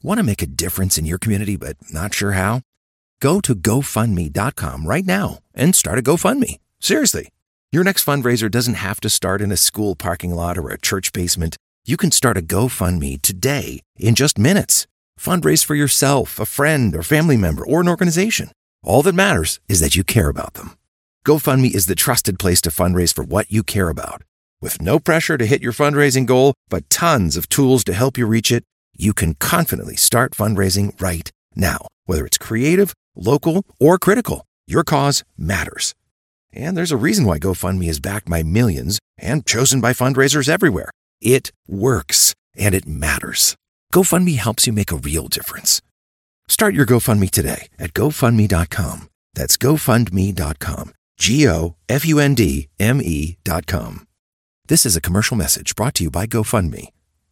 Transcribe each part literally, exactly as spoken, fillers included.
Want to make a difference in your community but not sure how? Go to go fund me dot com right now and start a GoFundMe. Seriously. Your next fundraiser doesn't have to start in a school parking lot or a church basement. You can start a GoFundMe today in just minutes. Fundraise for yourself, a friend, or family member, or an organization. All that matters is that you care about them. GoFundMe is the trusted place to fundraise for what you care about. With no pressure to hit your fundraising goal, but tons of tools to help you reach it, you can confidently start fundraising right now. Whether it's creative, local, or critical, your cause matters. And there's a reason why GoFundMe is backed by millions and chosen by fundraisers everywhere. It works, and it matters. GoFundMe helps you make a real difference. Start your GoFundMe today at go fund me dot com. That's go fund me dot com. G O F U N D M E dot com. This is a commercial message brought to you by GoFundMe.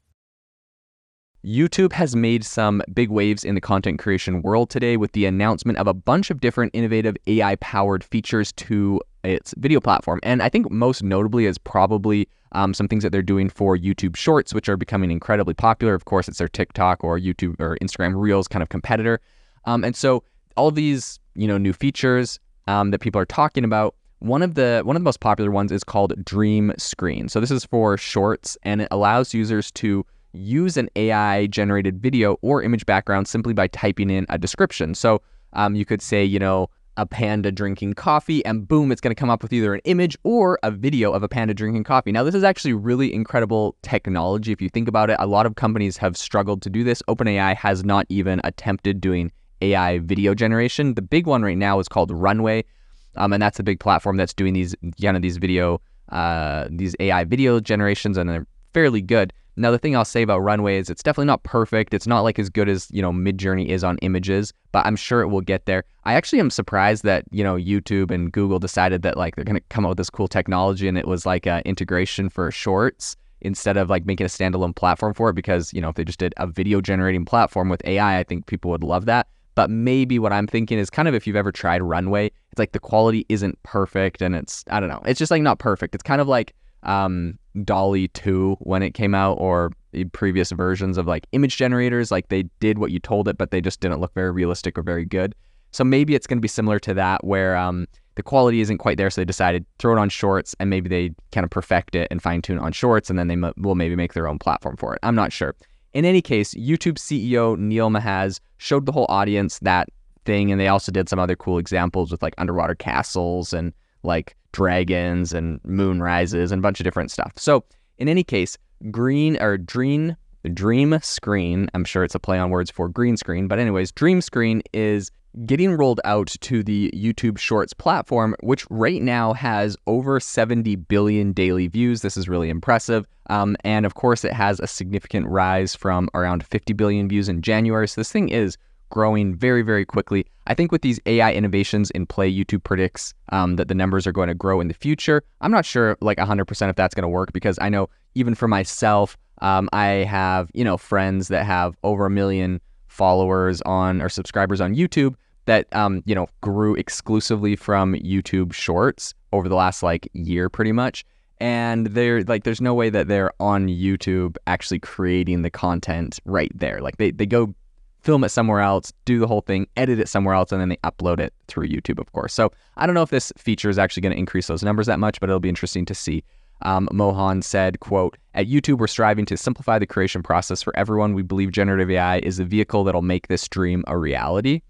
YouTube has made some big waves in the content creation world today with the announcement of a bunch of different innovative A I-powered features to its video platform. And I think most notably is probably um, some things that they're doing for YouTube Shorts, which are becoming incredibly popular. Of course, it's their TikTok or YouTube or Instagram Reels kind of competitor. Um, and so all of these, you know, new features um, that people are talking about, one of the one of the most popular ones is called Dream Screen. So this is for Shorts, and it allows users to use an A I-generated video or image background simply by typing in a description. So um, you could say, you know, a panda drinking coffee, and boom, it's going to come up with either an image or a video of a panda drinking coffee. Now, this is actually really incredible technology. If you think about it, a lot of companies have struggled to do this. OpenAI has not even attempted doing A I video generation. The big one right now is called Runway, um, and that's a big platform that's doing these, you know, these video, uh, these A I video generations, and they're fairly good. Now, the thing I'll say about Runway is it's definitely not perfect. It's not like as good as, you know, Midjourney is on images, but I'm sure it will get there. I actually am surprised that, you know, YouTube and Google decided that like they're going to come out with this cool technology, and it was like a integration for Shorts instead of like making a standalone platform for it, because, you know, if they just did a video generating platform with A I, I think people would love that. But maybe what I'm thinking is kind of, if you've ever tried Runway, it's like the quality isn't perfect, and it's, I don't know, it's just like not perfect. It's kind of like um DALL-E two when it came out, or previous versions of like image generators. Like they did what you told it, but they just didn't look very realistic or very good. So maybe it's going to be similar to that, where um the quality isn't quite there, so they decided throw it on Shorts, and maybe they kind of perfect it and fine tune on Shorts, and then they m- will maybe make their own platform for it. I'm not sure. In any case, YouTube C E O Neil Mahaz showed the whole audience that thing, and they also did some other cool examples with like underwater castles and like dragons and moon rises and a bunch of different stuff. So in any case, green or dream, dream screen, I'm sure it's a play on words for green screen, but anyways, Dream Screen is getting rolled out to the YouTube Shorts platform, which right now has over seventy billion daily views. This is really impressive. Um, and of course, it has a significant rise from around fifty billion views in January. So this thing is growing very, very quickly. I think with these A I innovations in play, YouTube predicts um, that the numbers are going to grow in the future. I'm not sure like one hundred percent if that's going to work, because I know even for myself, um, I have, you know, friends that have over a million followers on or subscribers on YouTube that, um, you know, grew exclusively from YouTube Shorts over the last like year pretty much. And they're like, there's no way that they're on YouTube actually creating the content right there. Like they, they go film it somewhere else, do the whole thing, edit it somewhere else, and then they upload it through YouTube, of course. So I don't know if this feature is actually going to increase those numbers that much, but it'll be interesting to see. Um, Mohan said, quote, "At YouTube, we're striving to simplify the creation process for everyone. We believe generative A I is the vehicle that'll make this dream a reality."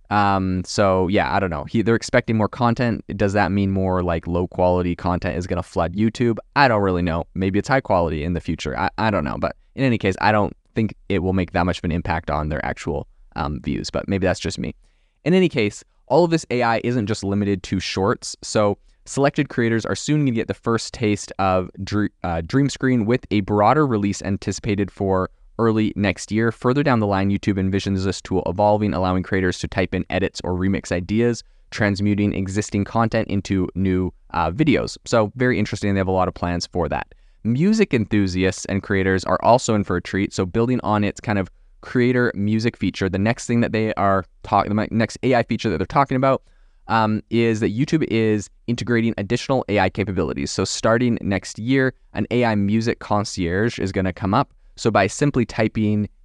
Um, so yeah, I don't know. He, they're expecting more content. Does that mean more like low quality content is going to flood YouTube? I don't really know. Maybe it's high quality in the future. I, I don't know. But in any case, I don't think it will make that much of an impact on their actual um, views, but maybe that's just me. In any case, all of this A I isn't just limited to Shorts. So selected creators are soon going to get the first taste of Dr- uh, Dream Screen, with a broader release anticipated for early next year. Further down the line, YouTube envisions this tool evolving, allowing creators to type in edits or remix ideas, transmuting existing content into new uh, videos. So very interesting. They have a lot of plans for that. Music enthusiasts and creators are also in for a treat. So building on its kind of creator music feature, the next thing that they are talking, the next A I feature that they're talking about um, is that YouTube is integrating additional A I capabilities. So starting next year, an A I music concierge is going to come up. So by simply typing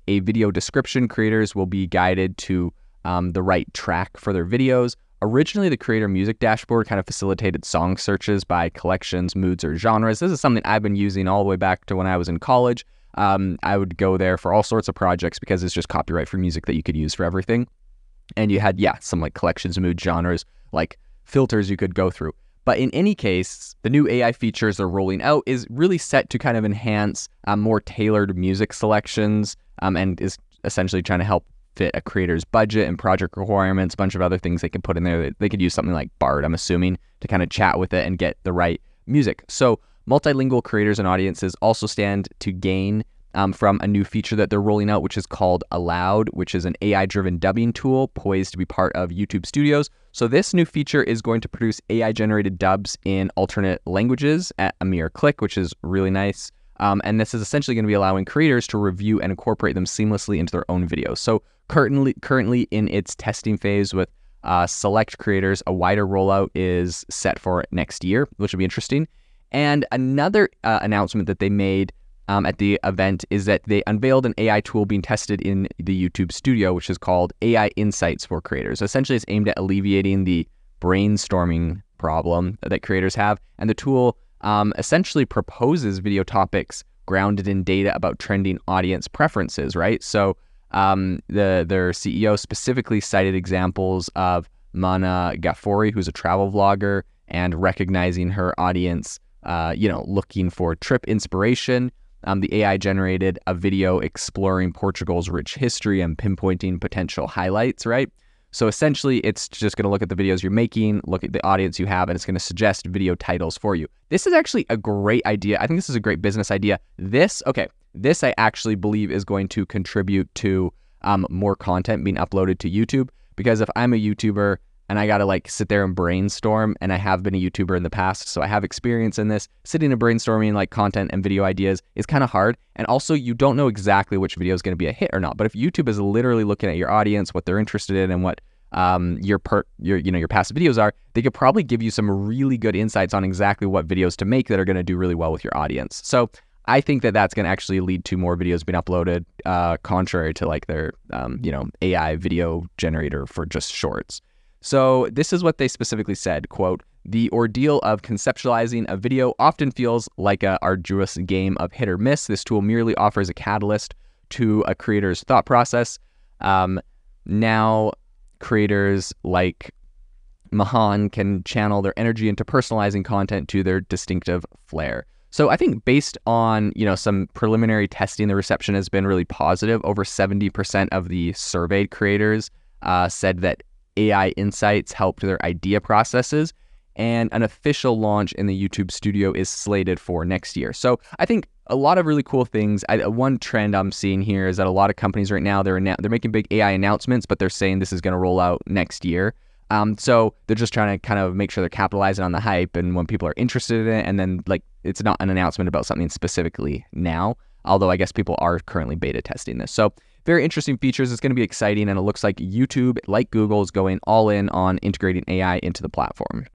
a video description. Creators will be guided to um, the right track for their videos. Originally, the Creator Music Dashboard kind of facilitated song searches by collections, moods, or genres. This is something I've been using all the way back to when I was in college. Um, I would go there for all sorts of projects because it's just copyright-free music that you could use for everything. And you had, yeah, some like collections, mood, genres, like filters you could go through. But in any case, the new A I features they're rolling out is really set to kind of enhance um, more tailored music selections um, and is essentially trying to help fit a creator's budget and project requirements, a bunch of other things they can put in there. They could use something like Bard, I'm assuming, to kind of chat with it and get the right music. So multilingual creators and audiences also stand to gain um, from a new feature that they're rolling out, which is called Aloud, which is an A I-driven dubbing tool poised to be part of YouTube Studios. So this new feature is going to produce A I-generated dubs in alternate languages at a mere click, which is really nice. Um, and this is essentially going to be allowing creators to review and incorporate them seamlessly into their own videos. So currently, currently in its testing phase with uh, select creators, a wider rollout is set for next year, which will be interesting. And another uh, announcement that they made um, at the event is that they unveiled an A I tool being tested in the YouTube Studio, which is called A I Insights for Creators. Essentially, it's aimed at alleviating the brainstorming problem that creators have. And the tool um, essentially proposes video topics grounded in data about trending audience preferences, right? So um, the their C E O specifically cited examples of Mana Ghaffori, who's a travel vlogger, and recognizing her audience, uh, you know, looking for trip inspiration. Um, the A I generated a video exploring Portugal's rich history and pinpointing potential highlights, right? So essentially, it's just going to look at the videos you're making, look at the audience you have, and it's going to suggest video titles for you. This is actually a great idea. I think this is a great business idea. This, okay, this I actually believe is going to contribute to um, more content being uploaded to YouTube, because if I'm a YouTuber and I got to like sit there and brainstorm, and I have been a YouTuber in the past, so I have experience in this, sitting and brainstorming like content and video ideas is kind of hard. And also you don't know exactly which video is going to be a hit or not. But if YouTube is literally looking at your audience, what they're interested in, and what um, your per, your you know your past videos are, they could probably give you some really good insights on exactly what videos to make that are going to do really well with your audience. So I think that that's going to actually lead to more videos being uploaded, uh, contrary to like their um, you know A I video generator for just shorts. So this is what they specifically said, quote, "The ordeal of conceptualizing a video often feels like an arduous game of hit or miss. This tool merely offers a catalyst to a creator's thought process. Um, now creators like Mahan can channel their energy into personalizing content to their distinctive flair." So I think based on, you know, some preliminary testing, the reception has been really positive. Over seventy percent of the surveyed creators uh, said that A I Insights helped their idea processes, and an official launch in the YouTube Studio is slated for next year. So I think a lot of really cool things. I, one trend I'm seeing here is that a lot of companies right now, they're they're making big A I announcements, but they're saying this is going to roll out next year. Um, so they're just trying to kind of make sure they're capitalizing on the hype and when people are interested in it, and then like it's not an announcement about something specifically now, although I guess people are currently beta testing this. So very interesting features. It's going to be exciting, and it looks like YouTube, like Google, is going all in on integrating A I into the platform.